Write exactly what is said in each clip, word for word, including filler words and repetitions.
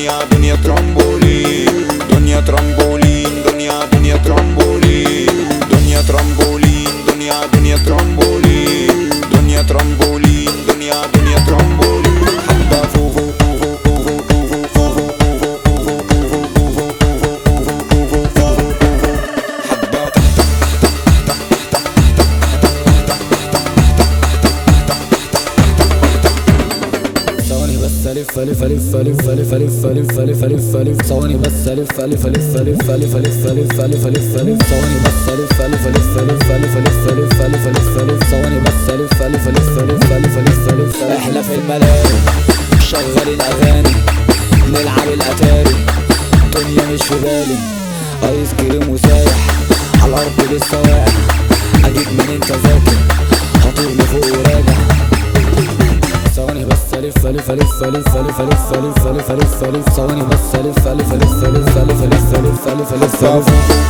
دنيا دنيا ترامبولين، دنيا ترامبولين، دنيا دنيا ترامبولين، دنيا ترامبولين، دنيا دنيا ترامبولين، دنيا ترامبولين، دنيا دنيا ترامبولين. حبة فوق فوق فوق فوق فوق فوق فوق فوق الف الف الف الف الف الف الف الف الف الف ثواني بس الف الف الف الف الف الف الف الف الف الف ثواني بس الف الف الف الف الف الف الف الف الف الف ثواني بس الف الف الف الف الف الف الف. احنا في الملاهي شغالين اغاني نلعب الاتاري، الدنيا مش في بالي، ايس كريم وسايح على الارض لسه واقع، اجيب منين تذاكر هطير لفوق وراجع. ثواني بس الف الف الف الف الف الف الف الف الف الف ثواني بس الف الف الف الف الف الف الف الف الف الف.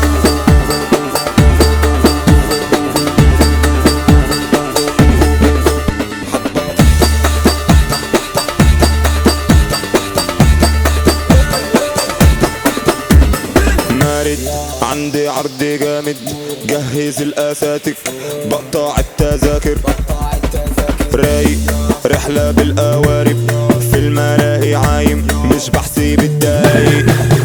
مارد عندي عرض جامد، جهز الاساتك بقطع التذاكر، رايق رحلة بالقوارب في الملاهي عايم مش بحسب الدقايق،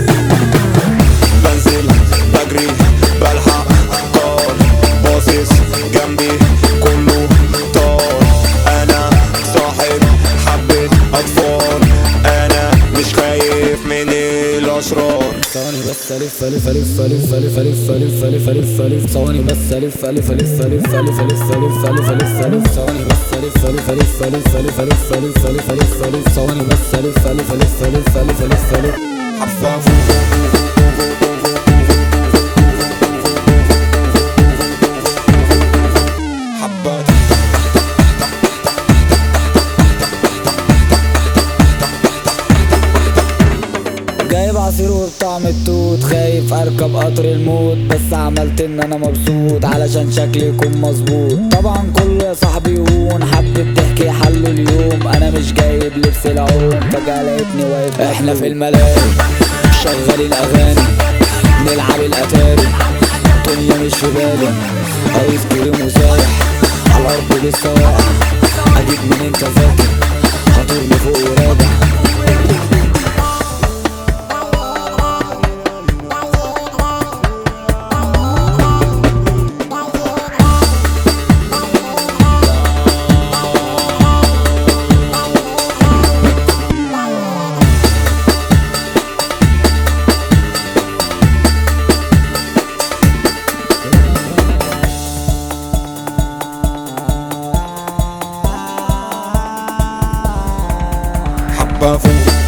بنزل بجري بلحق طار باصص جنبي كله طار، انا صاحب حبة اطفال انا مش خايف من الاشرار. ثواني بس الف الف الف الف الف الف الف الف الف الف ثواني بس الف الف الف الف الف الف الف الف الف الف ثواني بس الف الف الف الف الف الف الف الف الف الف ثواني بس الف الف الف الف الف الف الف. حبة فوق جايب عصير وبطعم التوت، خايف اركب قطر الموت بس عملت ان انا مبسوط علشان شكلي يكون مظبوط. طبعا كله يا صاحبي يهون، حبة ضحك يحلوا اليوم، انا مش جايب لبس العوم فجأة لقيتني واقف. احنا في الملاهي شغالين اغاني نلعب الاتاري، الدنيا مش في بالي، ايس كريم وسايح على الارض لسه واقع، اجيب منين تذاكر هطير لفوق وراجع. حبة فوق